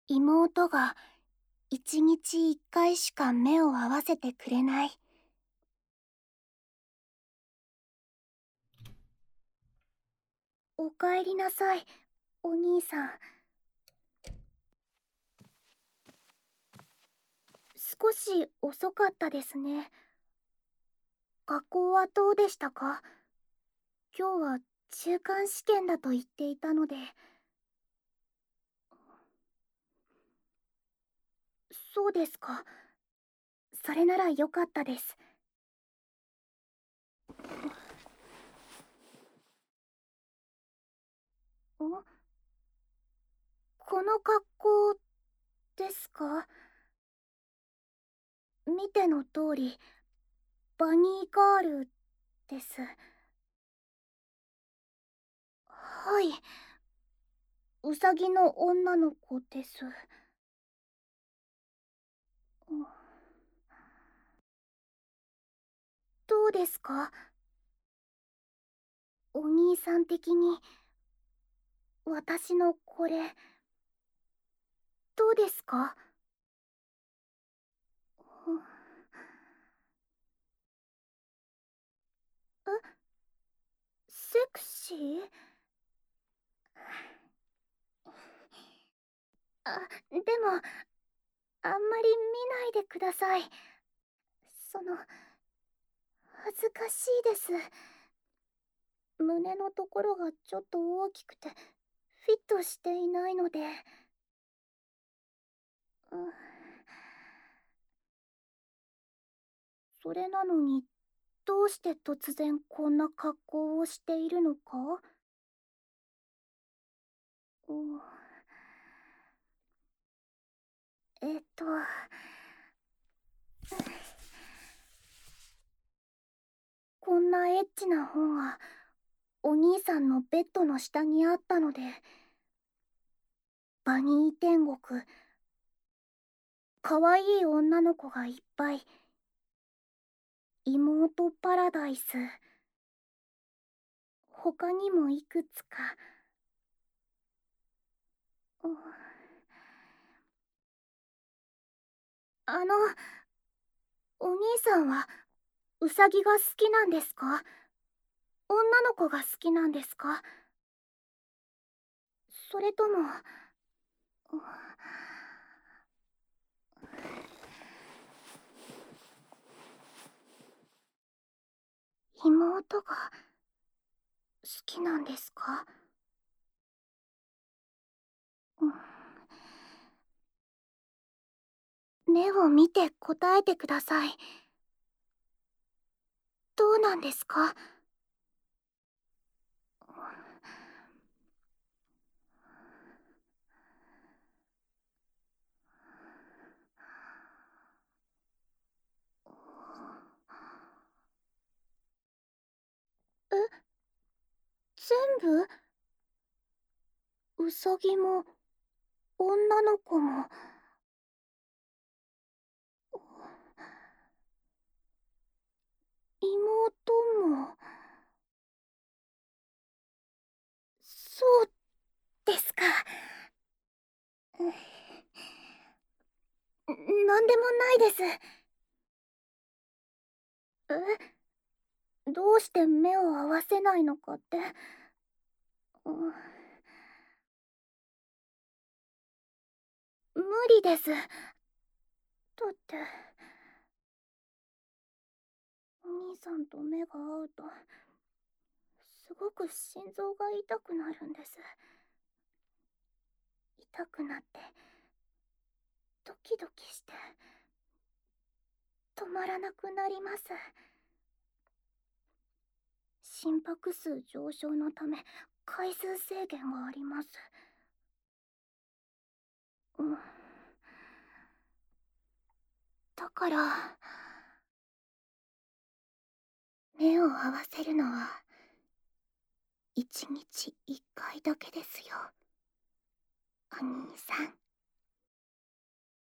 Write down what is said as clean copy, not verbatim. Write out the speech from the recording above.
妹が一日一回しか目を合わせてくれない。おかえりなさい、お兄さん。少し遅かったですね。学校はどうでしたか？今日は中間試験だと言っていたので。そうですか。それならよかったです。んこの格好ですか？見ての通り、バニーガールです。はい、ウサギの女の子です。どうですか？お兄さん的に私のこれどうですか？え、セクシー？でもあんまり見ないでください。恥ずかしいです。胸のところがちょっと大きくてフィットしていないので。それなのに、どうして突然こんな格好をしているのか？うん、えっとこんなエッチな本がお兄さんのベッドの下にあったので。バニー天国、かわいい女の子がいっぱい、妹パラダイス、他にもいくつか。うん、あの、お兄さんはウサギが好きなんですか？女の子が好きなんですか？それとも。妹が好きなんですか？目を見て答えてください。どうなんですか？え、全部？ウサギも女の子も。妹も。そうですか。なんでもないです。どうして目を合わせないのかって。うん無理です。だってお兄さんと目が合うとすごく心臓が痛くなるんです。痛くなってドキドキして止まらなくなります。心拍数上昇のため回数制限があります。うん、だから目を合わせるのは一日一回だけですよ、お兄さん。